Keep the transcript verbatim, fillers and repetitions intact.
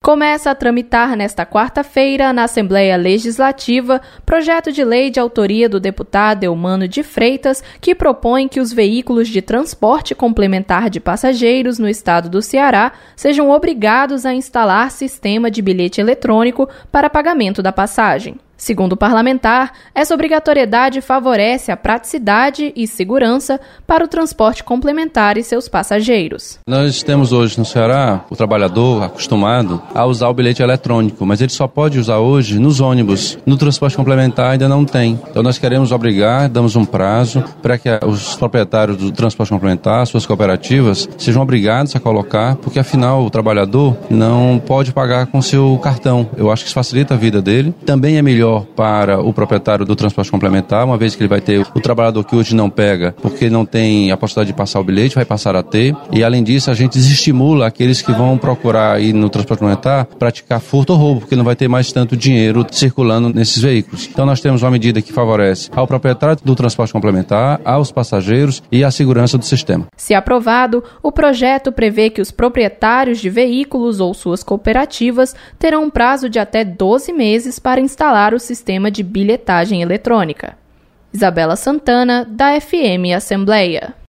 Começa a tramitar nesta quarta-feira, na Assembleia Legislativa, projeto de lei de autoria do deputado Eumano de Freitas, que propõe que os veículos de transporte complementar de passageiros no estado do Ceará sejam obrigados a instalar sistema de bilhete eletrônico para pagamento da passagem. Segundo o parlamentar, essa obrigatoriedade favorece a praticidade e segurança para o transporte complementar e seus passageiros. Nós temos hoje no Ceará o trabalhador acostumado a usar o bilhete eletrônico, mas ele só pode usar hoje nos ônibus. No transporte complementar ainda não tem. Então nós queremos obrigar, damos um prazo para que os proprietários do transporte complementar, suas cooperativas, sejam obrigados a colocar, porque afinal o trabalhador não pode pagar com seu cartão. Eu acho que isso facilita a vida dele. Também é melhor para o proprietário do transporte complementar, uma vez que ele vai ter o trabalhador que hoje não pega, porque não tem a possibilidade de passar o bilhete, vai passar a ter. E além disso, a gente desestimula aqueles que vão procurar ir no transporte complementar praticar furto ou roubo, porque não vai ter mais tanto dinheiro circulando nesses veículos. Então nós temos uma medida que favorece ao proprietário do transporte complementar, aos passageiros e à segurança do sistema. Se aprovado, o projeto prevê que os proprietários de veículos ou suas cooperativas terão um prazo de até doze meses para instalar o sistema de bilhetagem eletrônica. Isabela Santana, da F M Assembleia.